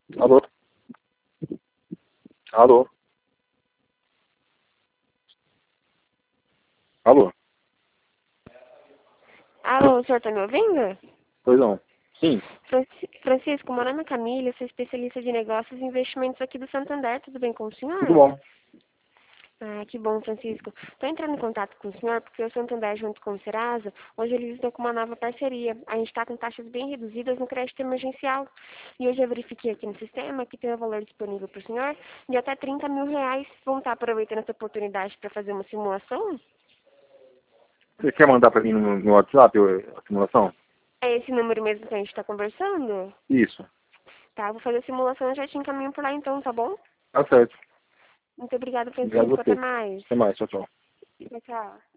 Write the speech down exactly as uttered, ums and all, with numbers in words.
Alô? Alô? Alô? Alô, o senhor tá me ouvindo? Pois não. Sim, Franci- Francisco, meu nome é Camila, eu sou especialista de negócios e investimentos aqui do Santander, tudo bem com o tudo senhor? bom. Ah, que bom, Francisco. Estou entrando em contato com o senhor porque o Santander, junto com o Serasa, hoje eles estão com uma nova parceria. A gente está com taxas bem reduzidas no crédito emergencial. E hoje eu verifiquei aqui no sistema que tem o valor disponível para o senhor de até trinta mil reais. Vão estar aproveitando essa oportunidade para fazer uma simulação? Você quer mandar pra mim no, no WhatsApp ô, a simulação? É esse número mesmo que a gente está conversando? Isso. Tá, eu vou fazer a simulação e já te encaminho por lá então, tá bom? Tá certo. Muito obrigada, Obrigado a Francisco. Até você. mais. Até mais. Tchau, tchau. Tchau, tchau.